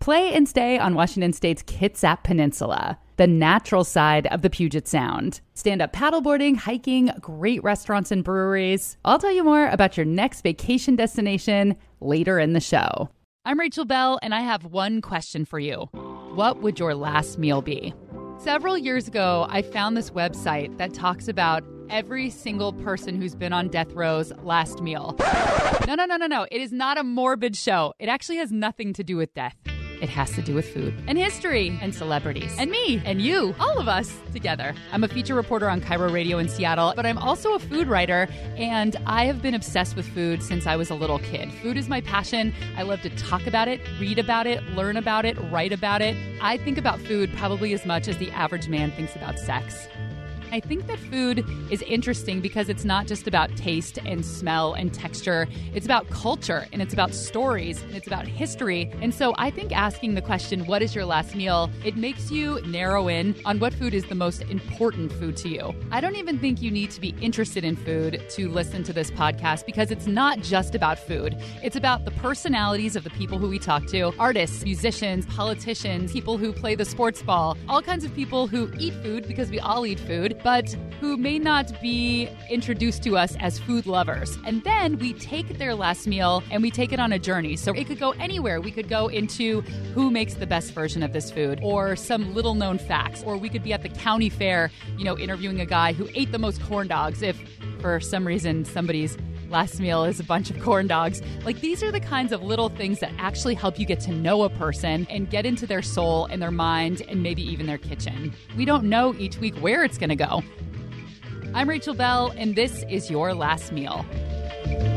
Play and stay on Washington State's Kitsap Peninsula, the natural side of the Puget Sound. Stand-up paddleboarding, hiking, great restaurants and breweries. I'll tell you more about your next vacation destination later in the show. I'm Rachel Bell, and I have one question for you. What would your last meal be? Several years ago, I found this website that talks about every single person who's been on death row's last meal. No. It is not a morbid show. It actually has nothing to do with death. It has to do with food and history and celebrities and me and you, all of us together. I'm a feature reporter on Cairo Radio in Seattle, but I'm also a food writer, and I have been obsessed with food since I was a little kid. Food is my passion. I love to talk about it, read about it, learn about it, write about it. I think about food probably as much as the average man thinks about sex. I think that food is interesting because it's not just about taste and smell and texture. It's about culture, and it's about stories, and it's about history. And so I think asking the question, what is your last meal, it makes you narrow in on what food is the most important food to you. I don't even think you need to be interested in food to listen to this podcast, because it's not just about food. It's about the personalities of the people who we talk to, artists, musicians, politicians, people who play the sports ball, all kinds of people who eat food, because we all eat food, but who may not be introduced to us as food lovers. And then we take their last meal and we take it on a journey. So it could go anywhere. We could go into who makes the best version of this food, or some little known facts, or we could be at the county fair, interviewing a guy who ate the most corn dogs if for some reason somebody's last meal is a bunch of corn dogs. These are the kinds of little things that actually help you get to know a person and get into their soul and their mind and maybe even their kitchen. We don't know each week where it's going to go. I'm Rachel Bell, and this is Your Last Meal.